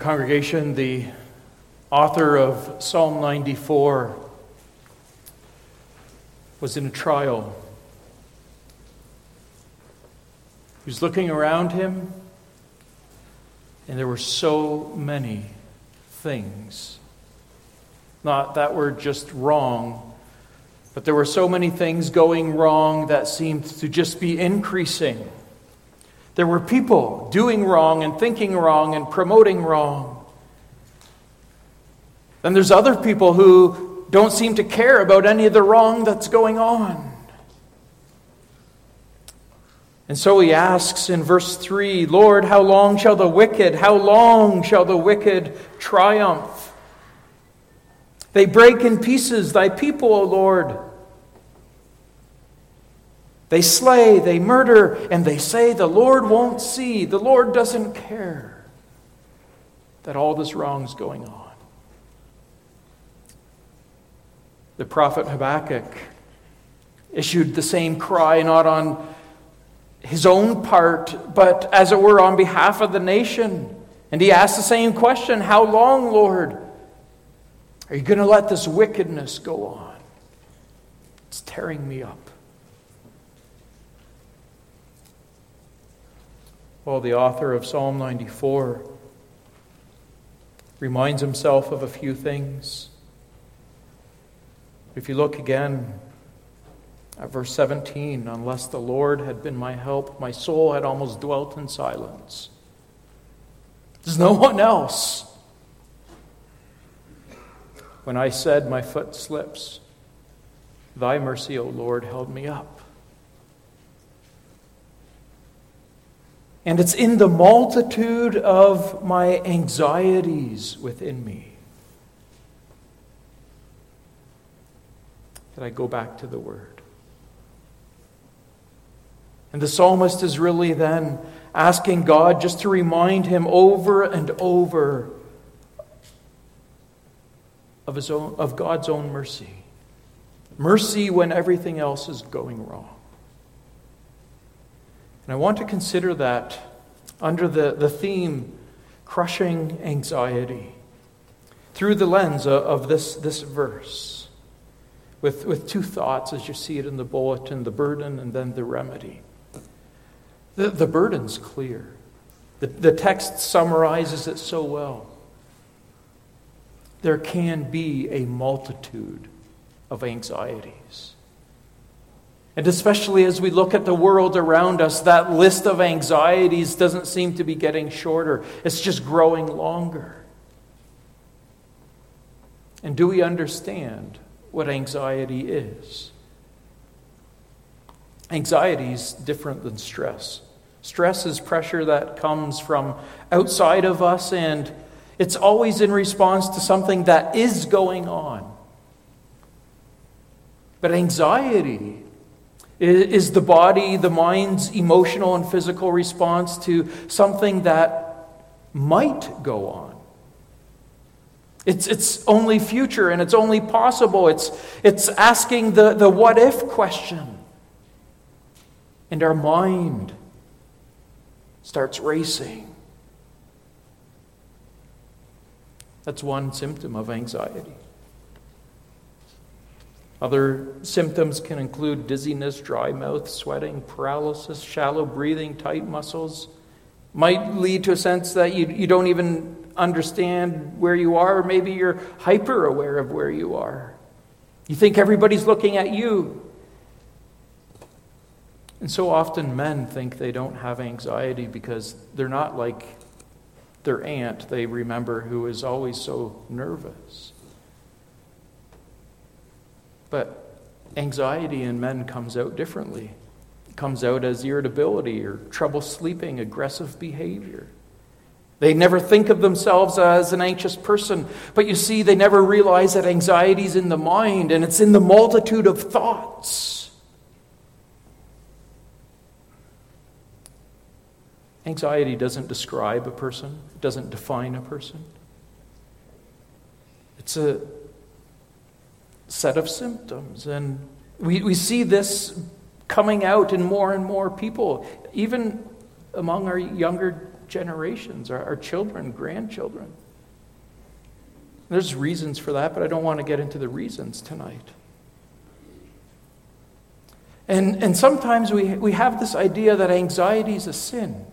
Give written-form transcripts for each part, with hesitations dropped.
Congregation, the author of Psalm 94 was in a trial. He was looking around him, and there were so many things. Not that were just wrong, but there were so many things going wrong that seemed to just be increasing. There were people doing wrong and thinking wrong and promoting wrong. Then there's other people who don't seem to care about any of the wrong that's going on. And so he asks in verse 3, Lord, how long shall the wicked triumph? They break in pieces thy people, O Lord. They slay, they murder, and they say the Lord won't see, the Lord doesn't care that all this wrong's going on. The prophet Habakkuk issued the same cry, not on his own part, but as it were on behalf of the nation. And he asked the same question, how long, Lord? Are you going to let this wickedness go on? It's tearing me up. Well, the author of Psalm 94 reminds himself of a few things. If you look again at verse 17, unless the Lord had been my help, my soul had almost dwelt in silence. There's no one else. When I said my foot slips, thy mercy, O Lord, held me up. And it's in the multitude of my anxieties within me that I go back to the Word. And the psalmist is really then asking God just to remind him over and over of God's own mercy. Mercy when everything else is going wrong. And I want to consider that under the theme, crushing anxiety, through the lens of this verse, with two thoughts as you see it in the bulletin, the burden and then the remedy. The burden's clear. The text summarizes it so well. There can be a multitude of anxieties. And especially as we look at the world around us, that list of anxieties doesn't seem to be getting shorter. It's just growing longer. And do we understand what anxiety is? Anxiety is different than stress. Stress is pressure that comes from outside of us, and it's always in response to something that is going on. But anxiety is the body, the mind's emotional and physical response to something that might go on. It's only future and it's only possible. It's asking the what if question. And our mind starts racing. That's one symptom of anxiety. Other symptoms can include dizziness, dry mouth, sweating, paralysis, shallow breathing, tight muscles. Might lead to a sense that you don't even understand where you are, or maybe you're hyper aware of where you are. You think everybody's looking at you. And so often men think they don't have anxiety because they're not like their aunt they remember who is always so nervous. But anxiety in men comes out differently. It comes out as irritability or trouble sleeping, aggressive behavior. They never think of themselves as an anxious person, but you see, they never realize that anxiety is in the mind, and it's in the multitude of thoughts. Anxiety doesn't describe a person. It doesn't define a person. It's a set of symptoms. And we see this coming out in more and more people, even among our younger generations, our children, grandchildren. There's reasons for that, but I don't want to get into the reasons tonight. And sometimes we have this idea that anxiety is a sin.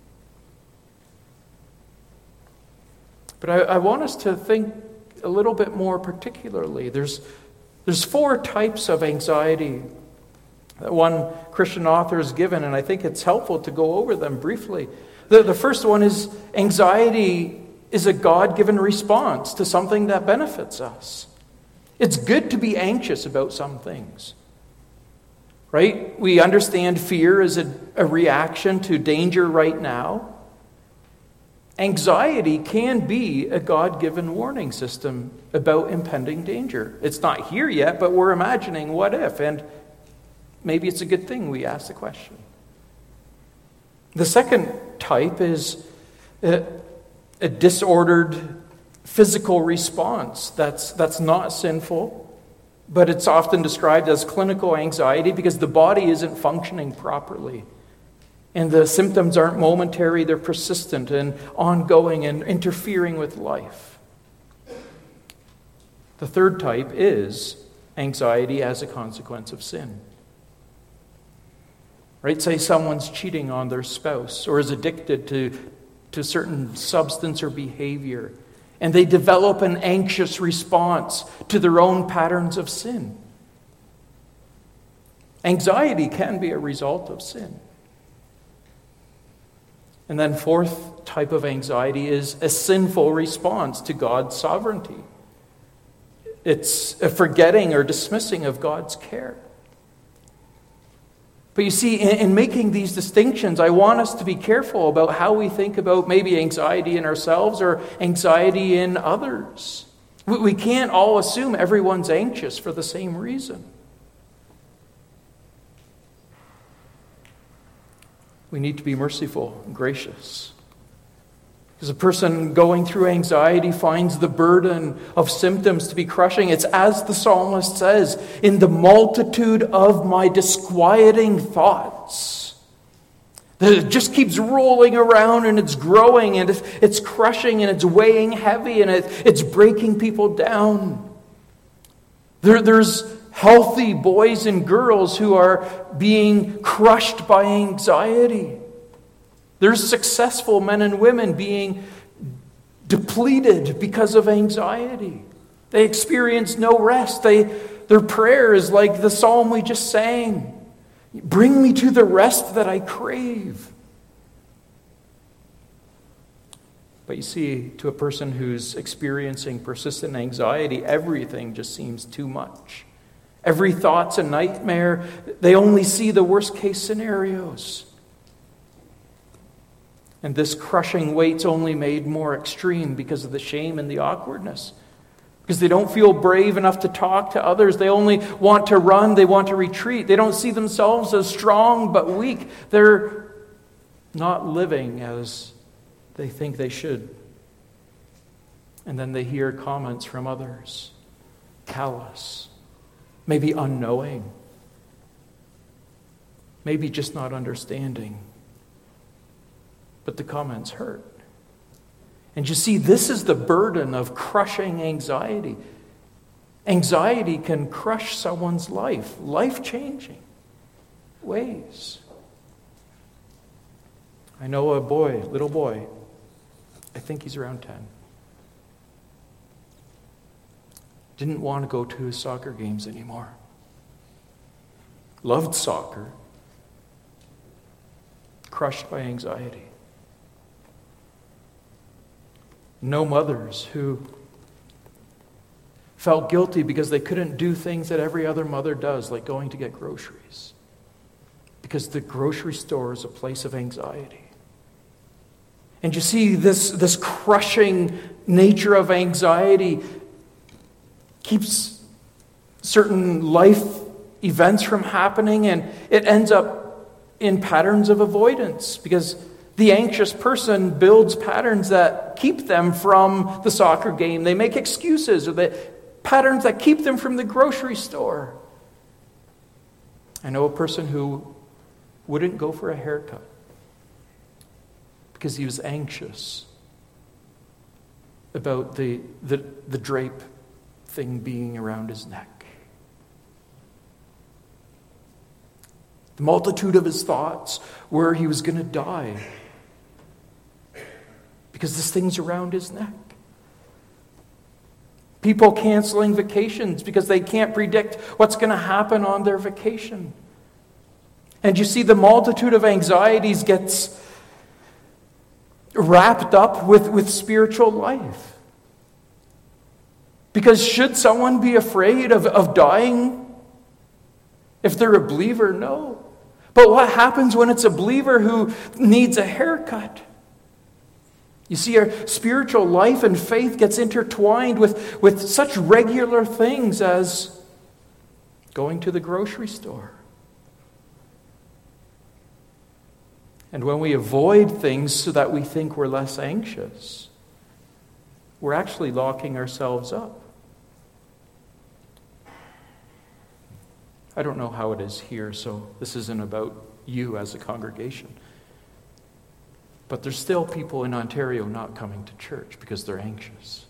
But I want us to think a little bit more particularly. There's 4 types of anxiety that one Christian author has given, and I think it's helpful to go over them briefly. The first one is anxiety is a God-given response to something that benefits us. It's good to be anxious about some things. Right? We understand fear is a reaction to danger right now. Anxiety can be a God-given warning system about impending danger. It's not here yet, but we're imagining what if, and maybe it's a good thing we ask the question. The second type is a disordered physical response that's not sinful, but it's often described as clinical anxiety because the body isn't functioning properly. And the symptoms aren't momentary, they're persistent and ongoing and interfering with life. The third type is anxiety as a consequence of sin. Right? Say someone's cheating on their spouse or is addicted to certain substance or behavior, and they develop an anxious response to their own patterns of sin. Anxiety can be a result of sin. And then fourth type of anxiety is a sinful response to God's sovereignty. It's a forgetting or dismissing of God's care. But you see, in making these distinctions, I want us to be careful about how we think about maybe anxiety in ourselves or anxiety in others. We can't all assume everyone's anxious for the same reason. We need to be merciful and gracious. Because a person going through anxiety finds the burden of symptoms to be crushing. It's as the psalmist says, in the multitude of my disquieting thoughts. It just keeps rolling around and it's growing and it's crushing and it's weighing heavy and it's breaking people down. There's healthy boys and girls who are being crushed by anxiety. There's successful men and women being depleted because of anxiety. They experience no rest. Their prayer is like the psalm we just sang. Bring me to the rest that I crave. But you see, to a person who's experiencing persistent anxiety, everything just seems too much. Every thought's a nightmare. They only see the worst case scenarios. And this crushing weight's only made more extreme because of the shame and the awkwardness. Because they don't feel brave enough to talk to others. They only want to run. They want to retreat. They don't see themselves as strong but weak. They're not living as they think they should. And then they hear comments from others. Callous. Maybe unknowing. Maybe just not understanding. But the comments hurt. And you see, this is the burden of crushing anxiety. Anxiety can crush someone's life-changing ways. I know a little boy, I think he's around 10. Didn't want to go to his soccer games anymore. Loved soccer. Crushed by anxiety. Know mothers who felt guilty because they couldn't do things that every other mother does, like going to get groceries. Because the grocery store is a place of anxiety. And you see, this crushing nature of anxiety keeps certain life events from happening, and it ends up in patterns of avoidance because the anxious person builds patterns that keep them from the soccer game. They make excuses, or the patterns that keep them from the grocery store. I know a person who wouldn't go for a haircut because he was anxious about the drape thing being around his neck. The multitude of his thoughts were he was going to die because this thing's around his neck. People canceling vacations because they can't predict what's going to happen on their vacation. And you see, the multitude of anxieties gets wrapped up with spiritual life. Because should someone be afraid of dying if they're a believer? No. But what happens when it's a believer who needs a haircut? You see, our spiritual life and faith gets intertwined with such regular things as going to the grocery store. And when we avoid things so that we think we're less anxious, we're actually locking ourselves up. I don't know how it is here, so this isn't about you as a congregation. But there's still people in Ontario not coming to church because they're anxious.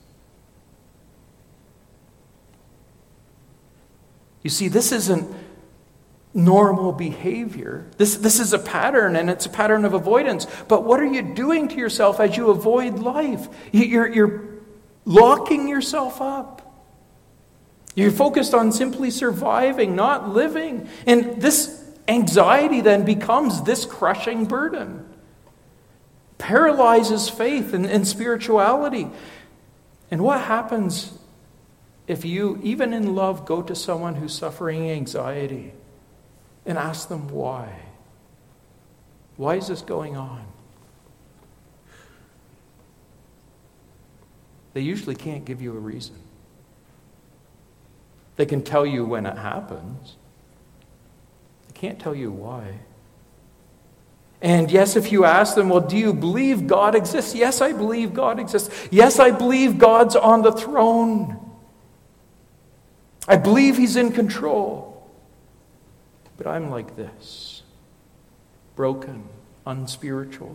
You see, this isn't normal behavior. This is a pattern, and it's a pattern of avoidance. But what are you doing to yourself as you avoid life? You're locking yourself up. You're focused on simply surviving, not living. And this anxiety then becomes this crushing burden. Paralyzes faith and spirituality. And what happens if you, even in love, go to someone who's suffering anxiety and ask them why? Why is this going on? They usually can't give you a reason. They can tell you when it happens. They can't tell you why. And yes, if you ask them, well, do you believe God exists? Yes, I believe God exists. Yes, I believe God's on the throne. I believe He's in control. But I'm like this, broken, unspiritual.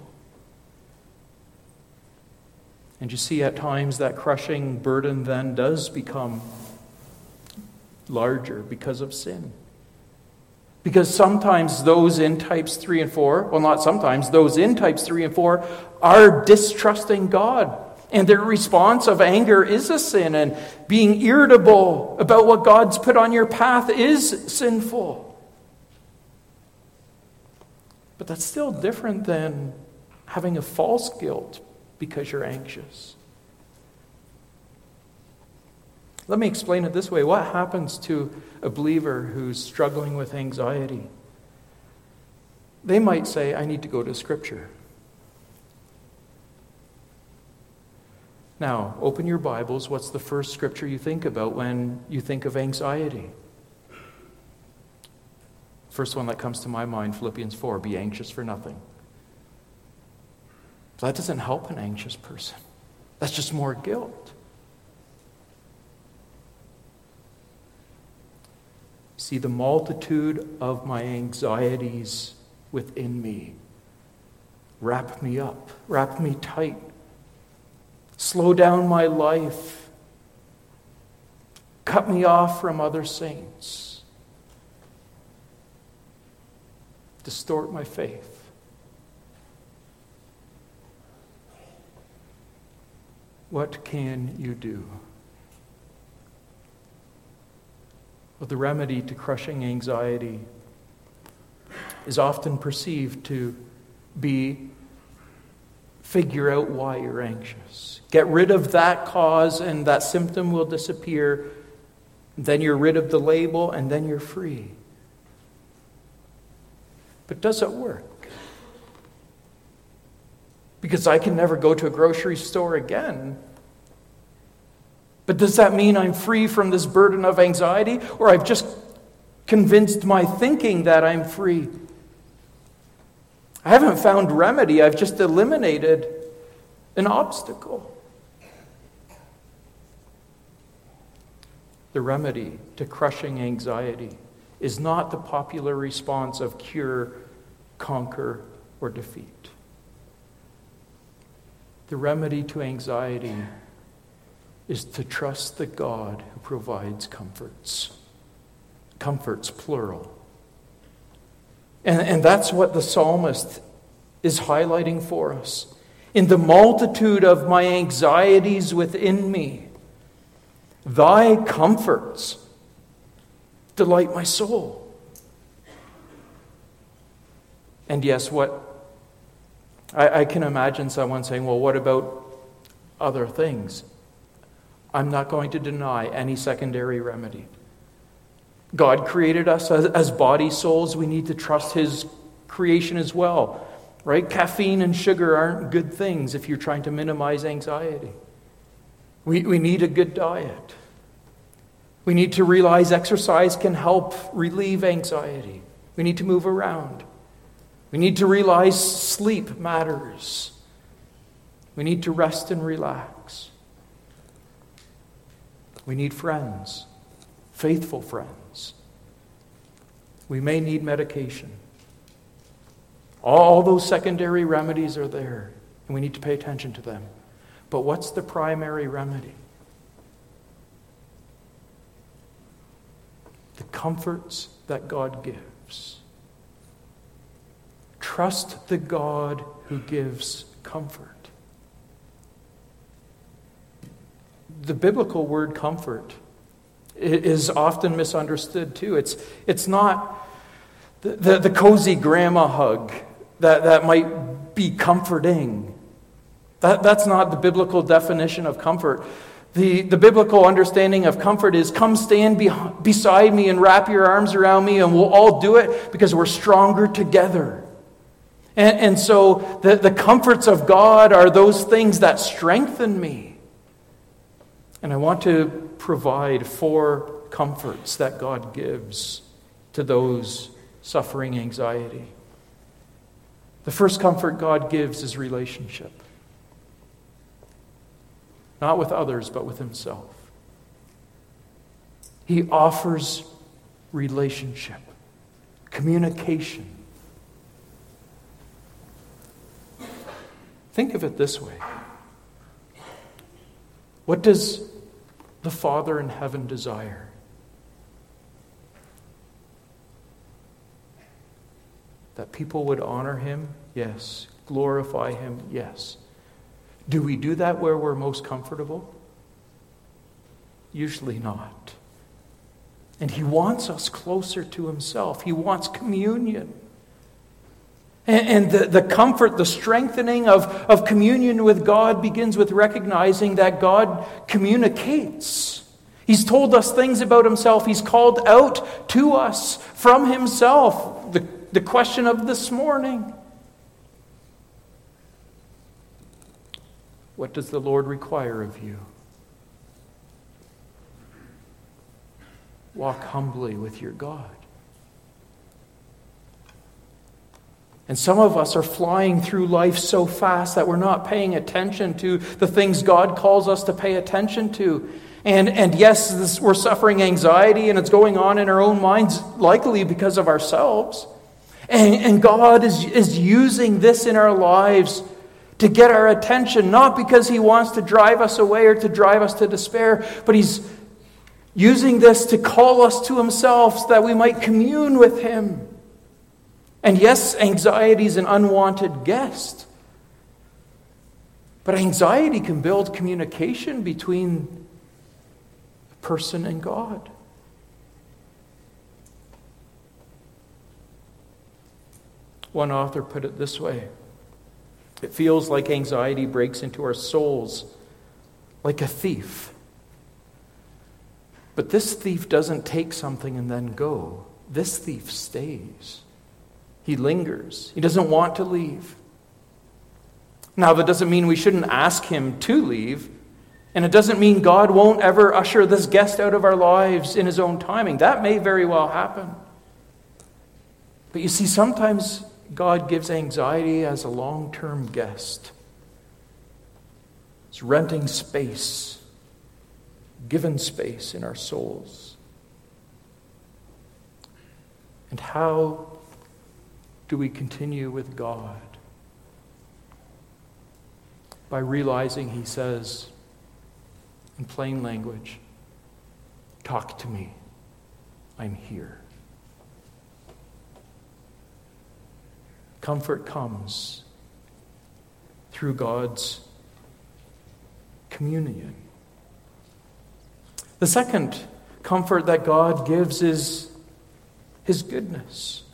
And you see, at times that crushing burden then does become larger because of sin. Because sometimes those in types 3 and 4, well, not sometimes, those in types 3 and 4 are distrusting God. And their response of anger is a sin, and being irritable about what God's put on your path is sinful. But that's still different than having a false guilt because you're anxious. Let me explain it this way. What happens to a believer who's struggling with anxiety? They might say, I need to go to Scripture. Now, open your Bibles. What's the first scripture you think about when you think of anxiety? First one that comes to my mind, Philippians 4, be anxious for nothing. So that doesn't help an anxious person. That's just more guilt. See, the multitude of my anxieties within me wrap me up, wrap me tight, slow down my life, cut me off from other saints, distort my faith. What can you do? Well, the remedy to crushing anxiety is often perceived to be figure out why you're anxious. Get rid of that cause and that symptom will disappear. Then you're rid of the label and then you're free. But does it work? Because I can never go to a grocery store again. But does that mean I'm free from this burden of anxiety? Or I've just convinced my thinking that I'm free? I haven't found remedy. I've just eliminated an obstacle. The remedy to crushing anxiety is not the popular response of cure, conquer, or defeat. The remedy to anxiety is to trust the God who provides comforts. Comforts, plural. And that's what the psalmist is highlighting for us. In the multitude of my anxieties within me, thy comforts delight my soul. And yes, I can imagine someone saying, well, what about other things? I'm not going to deny any secondary remedy. God created us as body souls. We need to trust His creation as well. Right? Caffeine and sugar aren't good things if you're trying to minimize anxiety. We need a good diet. We need to realize exercise can help relieve anxiety. We need to move around. We need to realize sleep matters. We need to rest and relax. We need friends, faithful friends. We may need medication. All those secondary remedies are there, and we need to pay attention to them. But what's the primary remedy? The comforts that God gives. Trust the God who gives comfort. The biblical word comfort is often misunderstood too. It's not the cozy grandma hug that might be comforting. That's not the biblical definition of comfort. The biblical understanding of comfort is come stand beside me and wrap your arms around me, and we'll all do it because we're stronger together. And so the comforts of God are those things that strengthen me. And I want to provide 4 comforts that God gives to those suffering anxiety. The first comfort God gives is relationship. Not with others, but with Himself. He offers relationship, communication. Think of it this way. What does the Father in heaven desire? That people would honor Him? Yes. Glorify Him? Yes. Do we do that where we're most comfortable? Usually not. And He wants us closer to Himself. He wants communion. And the comfort, the strengthening of communion with God begins with recognizing that God communicates. He's told us things about Himself. He's called out to us from Himself. The question of this morning. What does the Lord require of you? Walk humbly with your God. And some of us are flying through life so fast that we're not paying attention to the things God calls us to pay attention to. And yes, we're suffering anxiety, and it's going on in our own minds, likely because of ourselves. And God is using this in our lives to get our attention, not because He wants to drive us away or to drive us to despair, but He's using this to call us to Himself so that we might commune with Him. And yes, anxiety is an unwanted guest. But anxiety can build communication between a person and God. One author put it this way. It feels like anxiety breaks into our souls like a thief. But this thief doesn't take something and then go. This thief stays. He lingers. He doesn't want to leave. Now, that doesn't mean we shouldn't ask Him to leave. And it doesn't mean God won't ever usher this guest out of our lives in His own timing. That may very well happen. But you see, sometimes God gives anxiety as a long-term guest. It's renting space, given space in our souls. And how do we continue with God? by realizing he says, in plain language, talk to me. I'm here. Comfort comes through God's communion. The second comfort that God gives is his goodness.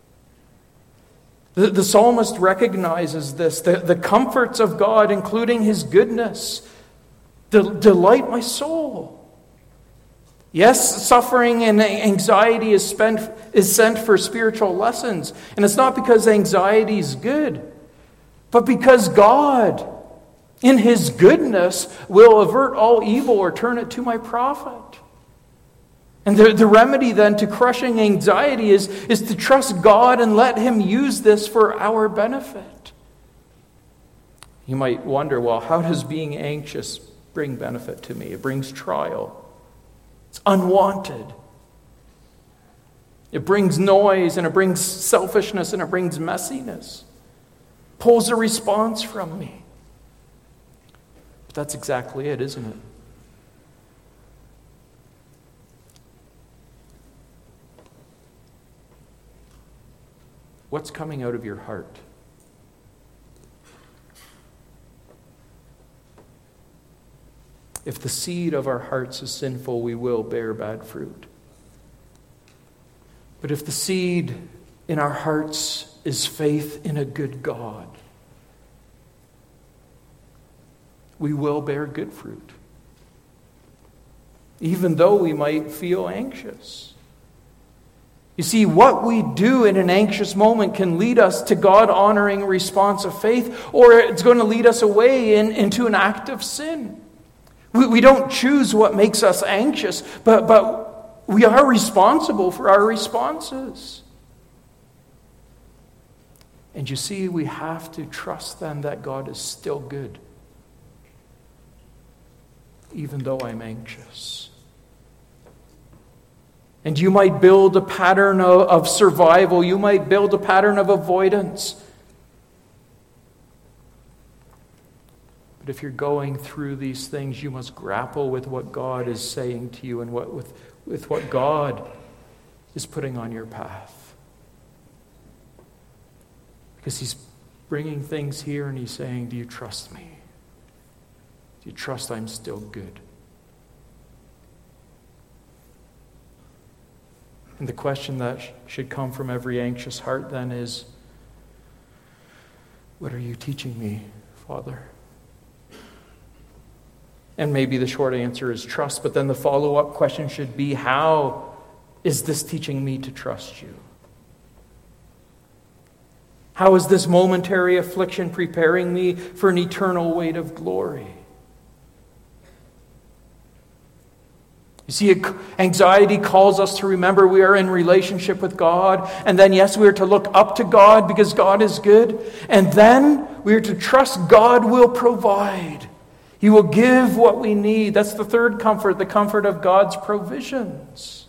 The psalmist recognizes this. The comforts of God, including his goodness, delight my soul. Yes, suffering and anxiety is sent for spiritual lessons. And it's not because anxiety is good, but because God, in his goodness, will avert all evil or turn it to my profit. And the remedy then to crushing anxiety is to trust God and let him use this for our benefit. You might wonder, well, how does being anxious bring benefit to me? It brings trial. It's unwanted. It brings noise, and it brings selfishness, and it brings messiness. Pulls a response from me. But that's exactly it, isn't it? What's coming out of your heart? If the seed of our hearts is sinful, we will bear bad fruit. But if the seed in our hearts is faith in a good God, we will bear good fruit, even though we might feel anxious. You see, what we do in an anxious moment can lead us to God-honoring response of faith, or it's going to lead us away into an act of sin. We don't choose what makes us anxious, but we are responsible for our responses. And you see, we have to trust then that God is still good, even though I'm anxious. And you might build a pattern of survival. You might build a pattern of avoidance. But if you're going through these things, you must grapple with what God is saying to you and with what God is putting on your path. Because he's bringing things here and he's saying, do you trust me? Do you trust I'm still good? And the question that should come from every anxious heart then is, what are you teaching me, Father? And maybe the short answer is trust, but then the follow-up question should be, how is this teaching me to trust you? How is this momentary affliction preparing me for an eternal weight of glory? You see, anxiety calls us to remember we are in relationship with God. And then, yes, we are to look up to God because God is good. And then we are to trust God will provide. He will give what we need. That's the third comfort, the comfort of God's provisions.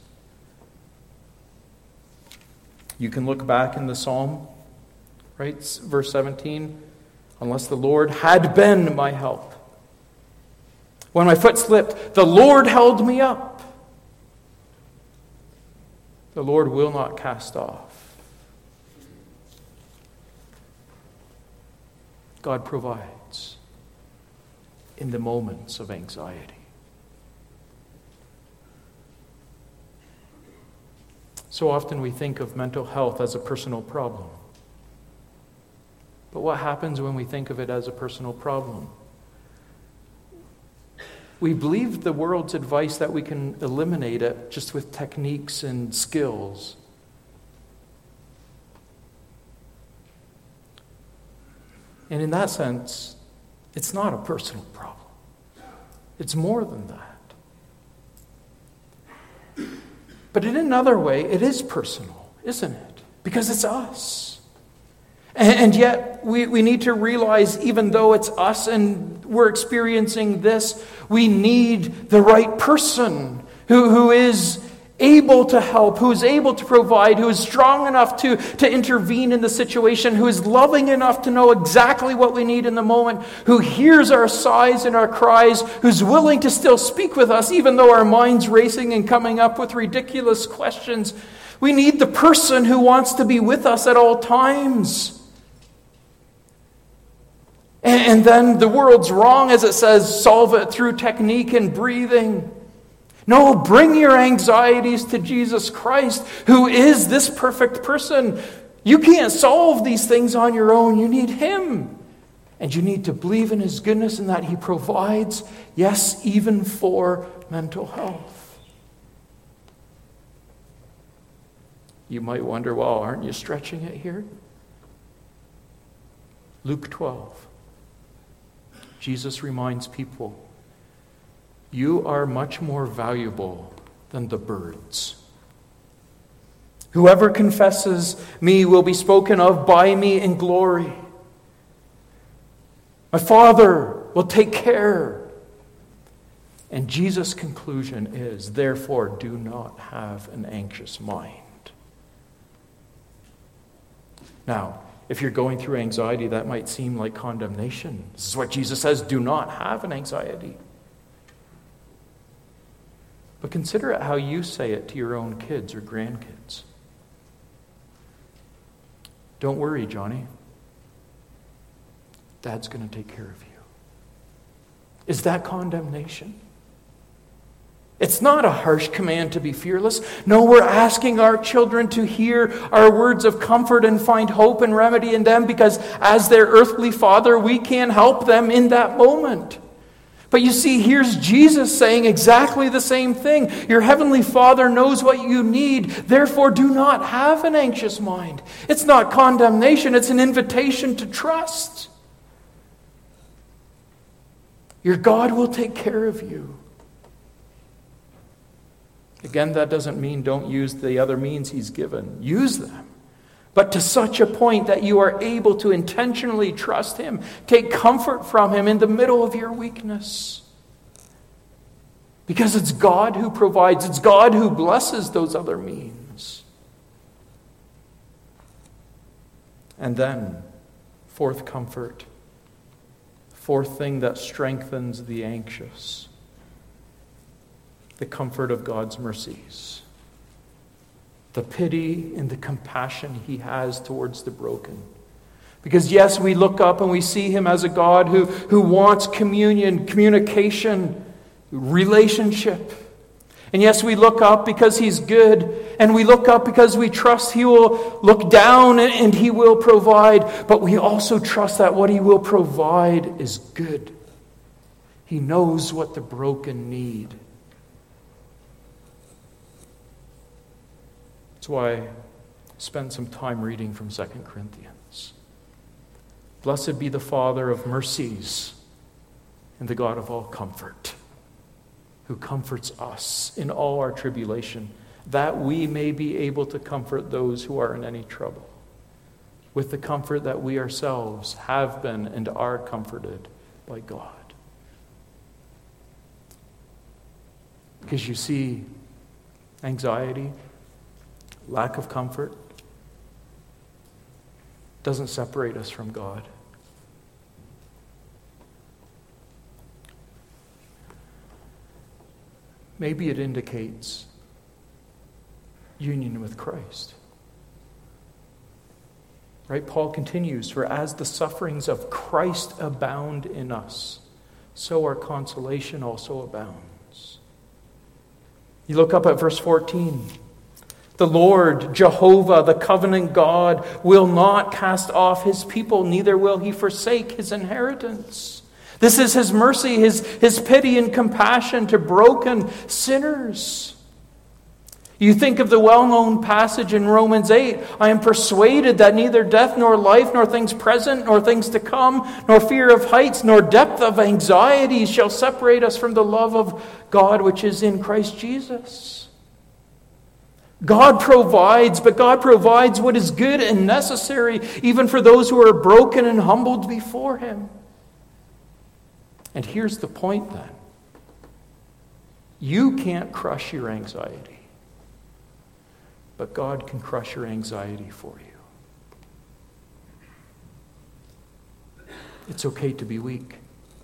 You can look back in the Psalm, right? Verse 17. Unless the Lord had been my help. When my foot slipped, the Lord held me up. The Lord will not cast off. God provides in the moments of anxiety. So often we think of mental health as a personal problem. But what happens when we think of it as a personal problem? We believe the world's advice that we can eliminate it just with techniques and skills. And in that sense, it's not a personal problem. It's more than that. But in another way, it is personal, isn't it? Because it's us. And yet, we need to realize, even though it's us and we're experiencing this, we need the right person who is able able to help, who is able to provide, who is strong enough to intervene in the situation, who is loving enough to know exactly what we need in the moment, who hears our sighs and our cries, who's willing to still speak with us even though our mind's racing and coming up with ridiculous questions. We need the person who wants to be with us at all times. And then the world's wrong as it says, solve it through technique and breathing. No, bring your anxieties to Jesus Christ, who is this perfect person. You can't solve these things on your own. You need Him. And you need to believe in His goodness and that He provides, yes, even for mental health. You might wonder, well, aren't you stretching it here? Luke 12. Jesus reminds people, you are much more valuable than the birds. Whoever confesses me will be spoken of by me in glory. My Father will take care. And Jesus' conclusion is, therefore, do not have an anxious mind. Now, if you're going through anxiety, that might seem like condemnation. This is what Jesus says, do not have an anxiety. But consider it how you say it to your own kids or grandkids. Don't worry, Johnny. Dad's going to take care of you. Is that condemnation? It's not a harsh command to be fearless. No, we're asking our children to hear our words of comfort and find hope and remedy in them because as their earthly father, we can help them in that moment. But you see, here's Jesus saying exactly the same thing. Your heavenly Father knows what you need. Therefore, do not have an anxious mind. It's not condemnation. It's an invitation to trust. Your God will take care of you. Again, that doesn't mean don't use the other means He's given. Use them. But to such a point that you are able to intentionally trust Him. Take comfort from Him in the middle of your weakness. Because it's God who provides. It's God who blesses those other means. And then, fourth comfort. Fourth thing that strengthens the anxious. The comfort of God's mercies. The pity and the compassion He has towards the broken. Because yes, we look up and we see Him as a God who wants communion, communication, relationship. And yes, we look up because He's good. And we look up because we trust He will look down and He will provide. But we also trust that what He will provide is good. He knows what the broken need. That's why I spent some time reading from 2 Corinthians. Blessed be the Father of mercies and the God of all comfort, who comforts us in all our tribulation, that we may be able to comfort those who are in any trouble, with the comfort that we ourselves have been and are comforted by God. Because you see, anxiety, lack of comfort doesn't separate us from God. Maybe it indicates union with Christ. Right? Paul continues, for as the sufferings of Christ abound in us, so our consolation also abounds. You look up at verse 14. The Lord, Jehovah, the covenant God, will not cast off His people, neither will He forsake His inheritance. This is His mercy, His pity and compassion to broken sinners. You think of the well-known passage in Romans 8, I am persuaded that neither death nor life, nor things present, nor things to come, nor fear of heights, nor depth of anxiety shall separate us from the love of God which is in Christ Jesus. God provides, but God provides what is good and necessary, even for those who are broken and humbled before Him. And here's the point then. You can't crush your anxiety. but God can crush your anxiety for you. It's okay to be weak.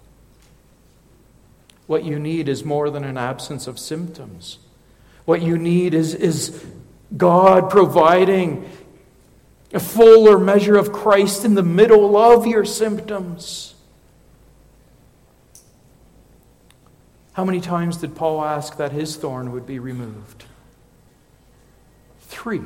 What you need is more than an absence of symptoms. What you need is God providing a fuller measure of Christ in the middle of your symptoms. How many times did Paul ask that his thorn would be removed? 3.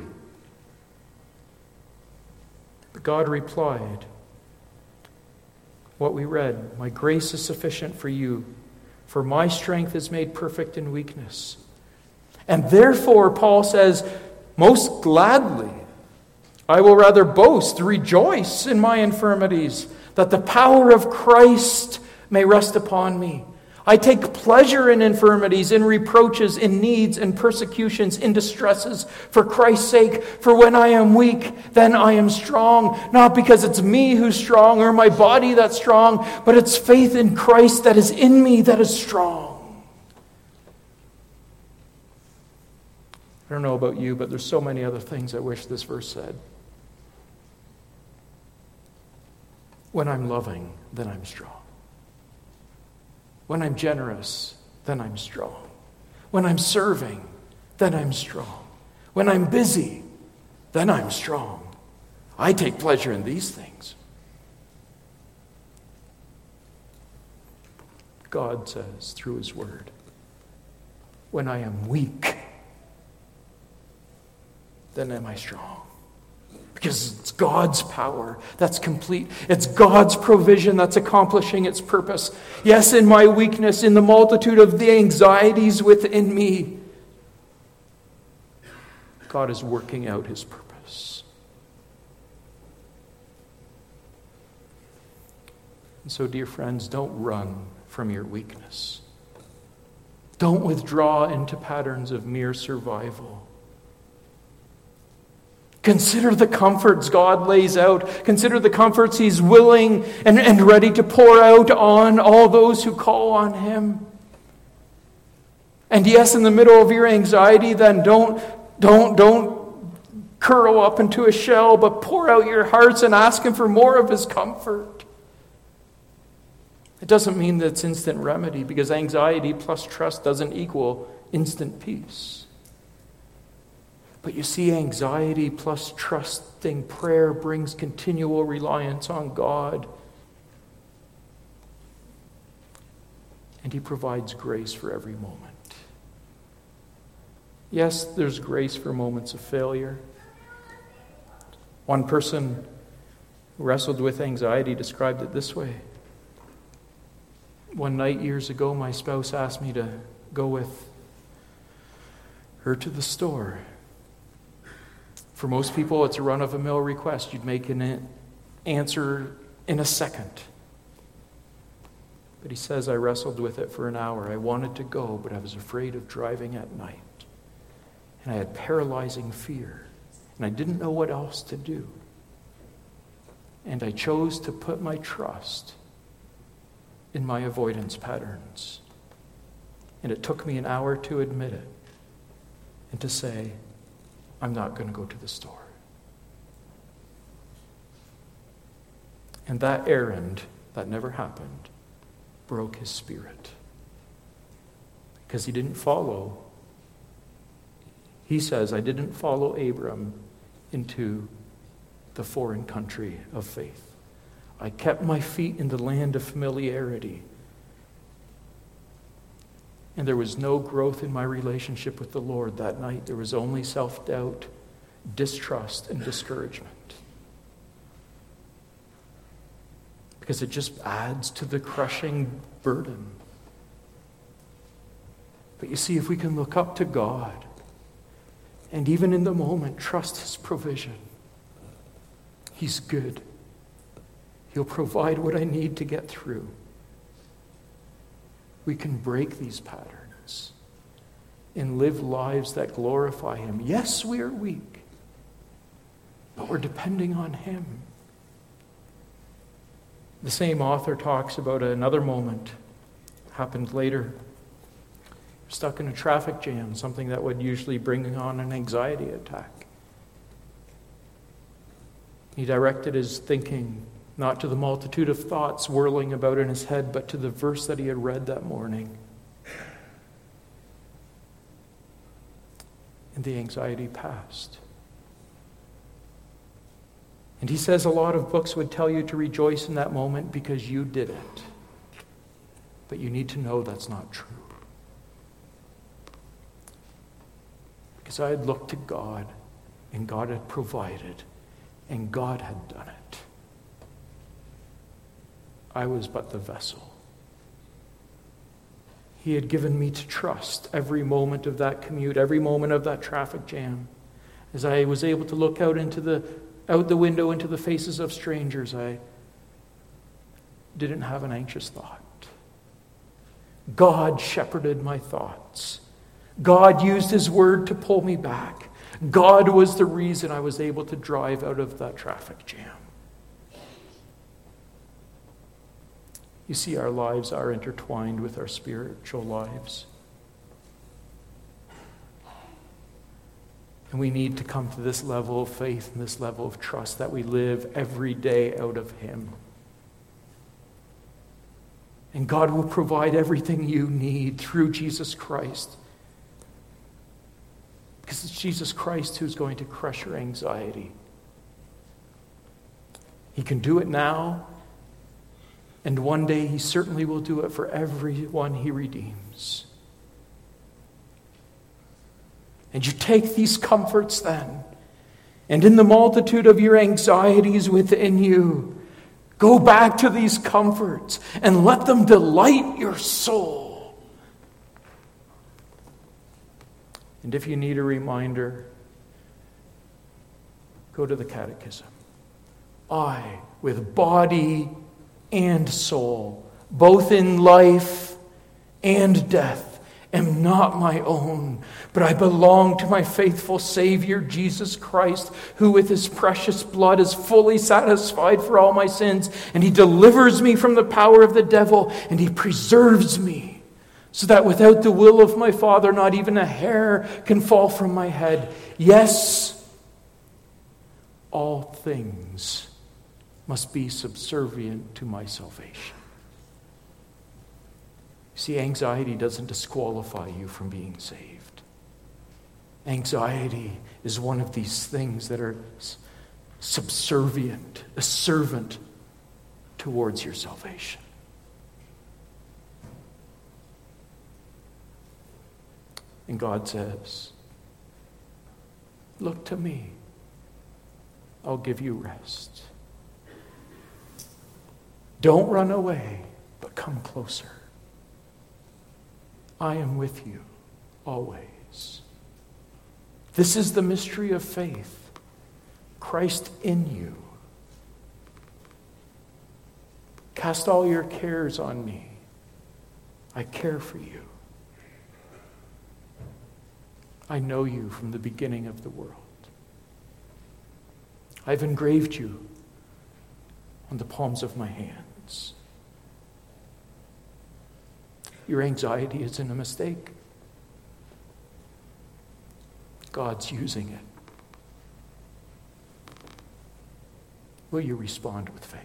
But God replied, what we read, my grace is sufficient for you, for my strength is made perfect in weakness. And therefore, Paul says, most gladly, I will rather boast, rejoice in my infirmities, that the power of Christ may rest upon me. I take pleasure in infirmities, in reproaches, in needs, in persecutions, in distresses, for Christ's sake. For when I am weak, then I am strong. Not because it's me who's strong or my body that's strong, but it's faith in Christ that is in me that is strong. I don't know about you, but there's so many other things I wish this verse said. When I'm loving, then I'm strong. When I'm generous, then I'm strong. When I'm serving, then I'm strong. When I'm busy, then I'm strong. I take pleasure in these things. God says through His Word, when I am weak, then am I strong. Because it's God's power that's complete. It's God's provision that's accomplishing its purpose. Yes, in my weakness, in the multitude of the anxieties within me, God is working out His purpose. And so, dear friends, don't run from your weakness. Don't withdraw into patterns of mere survival. Consider the comforts God lays out. Consider the comforts He's willing and ready to pour out on all those who call on Him. And yes, in the middle of your anxiety, then don't curl up into a shell, but pour out your hearts and ask Him for more of His comfort. It doesn't mean that it's instant remedy, because anxiety plus trust doesn't equal instant peace. But you see, anxiety plus trusting prayer brings continual reliance on God. And He provides grace for every moment. Yes, there's grace for moments of failure. One person who wrestled with anxiety described it this way. One night years ago, my spouse asked me to go with her to the store. For most people, it's a run-of-the-mill request. You'd make an answer in a second. But he says, I wrestled with it for an hour. I wanted to go, but I was afraid of driving at night. And I had paralyzing fear. And I didn't know what else to do. And I chose to put my trust in my avoidance patterns. And it took me an hour to admit it and to say, I'm not going to go to the store. And that errand, that never happened, broke his spirit. Because he didn't follow. He says, I didn't follow Abram into the foreign country of faith. I kept my feet in the land of familiarity. And there was no growth in my relationship with the Lord that night. There was only self-doubt, distrust, and discouragement. Because it just adds to the crushing burden. But you see, if we can look up to God, and even in the moment, trust His provision, He's good. He'll provide what I need to get through. We can break these patterns and live lives that glorify Him. Yes, we are weak, but we're depending on Him. The same author talks about another moment, happened later. It stuck in a traffic jam, something that would usually bring on an anxiety attack. He directed his thinking not to the multitude of thoughts whirling about in his head, but to the verse that he had read that morning. And the anxiety passed. And he says a lot of books would tell you to rejoice in that moment because you did it. But you need to know that's not true. Because I had looked to God, and God had provided, and God had done it. I was but the vessel. He had given me to trust every moment of that commute, every moment of that traffic jam. As I was able to look out the window into the faces of strangers, I didn't have an anxious thought. God shepherded my thoughts. God used his word to pull me back. God was the reason I was able to drive out of that traffic jam. You see, our lives are intertwined with our spiritual lives. And we need to come to this level of faith and this level of trust that we live every day out of him. And God will provide everything you need through Jesus Christ. Because it's Jesus Christ who's going to crush your anxiety. He can do it now, and one day he certainly will do it for everyone he redeems. And you take these comforts then, and in the multitude of your anxieties within you, go back to these comforts and let them delight your soul. And if you need a reminder, go to the Catechism. I, with body and soul, both in life and death, am not my own, but I belong to my faithful Savior, Jesus Christ, who with his precious blood is fully satisfied for all my sins, and he delivers me from the power of the devil, and he preserves me, so that without the will of my Father, not even a hair can fall from my head. Yes, all things must be subservient to my salvation. See, anxiety doesn't disqualify you from being saved. Anxiety is one of these things that are subservient, a servant towards your salvation. And God says, look to me. I'll give you rest. Don't run away, but come closer. I am with you always. This is the mystery of faith. Christ in you. Cast all your cares on me. I care for you. I know you from the beginning of the world. I've engraved you on the palms of my hands. Your anxiety isn't a mistake. God's using it. Will you respond with faith?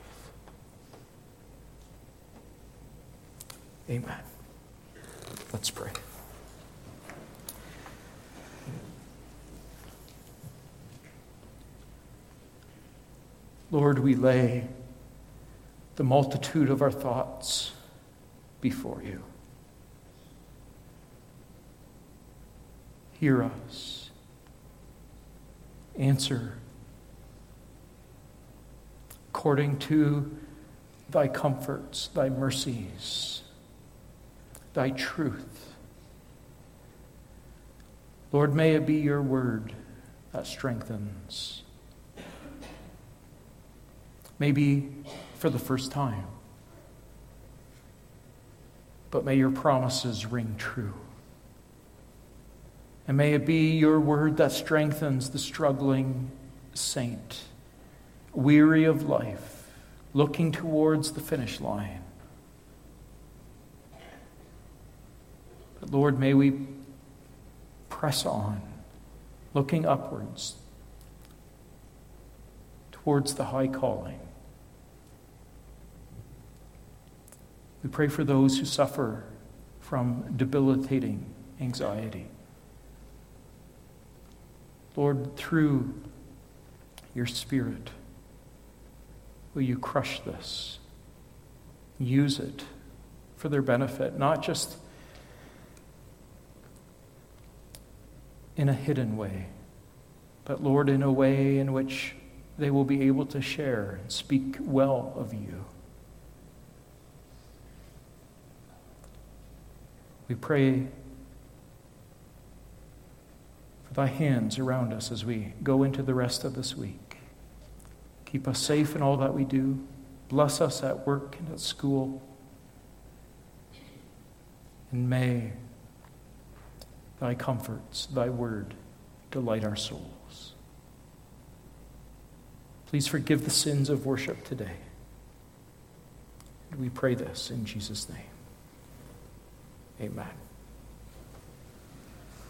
Amen. Let's pray. Lord, we lay the multitude of our thoughts before you. Hear us. Answer according to thy comforts, thy mercies, thy truth. Lord, may it be your word that strengthens. Maybe for the first time. But may your promises ring true. And may it be your word that strengthens the struggling saint, weary of life, looking towards the finish line. But Lord, may we press on, looking upwards towards the high calling. We pray for those who suffer from debilitating anxiety. Lord, through your Spirit, will you crush this? Use it for their benefit, not just in a hidden way, but Lord, in a way in which they will be able to share and speak well of you. We pray for thy hands around us as we go into the rest of this week. Keep us safe in all that we do. Bless us at work and at school. And may thy comforts, thy word, delight our souls. Please forgive the sins of worship today. And we pray this in Jesus' name. Amen.